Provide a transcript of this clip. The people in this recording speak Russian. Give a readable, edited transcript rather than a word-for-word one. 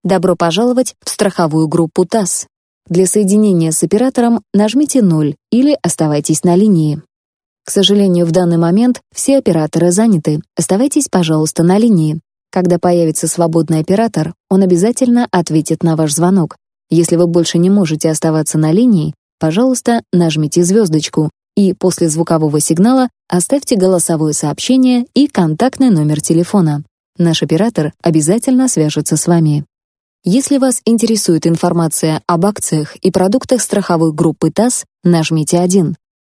Добро пожаловать в страховую группу ТАСС. Для соединения с оператором нажмите 0 или оставайтесь на линии. К сожалению, в данный момент все операторы заняты. Оставайтесь, пожалуйста, на линии. Когда появится свободный оператор, он обязательно ответит на ваш звонок. Если вы больше не можете оставаться на линии, пожалуйста, нажмите звездочку и после звукового сигнала оставьте голосовое сообщение и контактный номер телефона. Наш оператор обязательно свяжется с вами. Если вас интересует информация об акциях и продуктах страховой группы ТАСС, нажмите 1.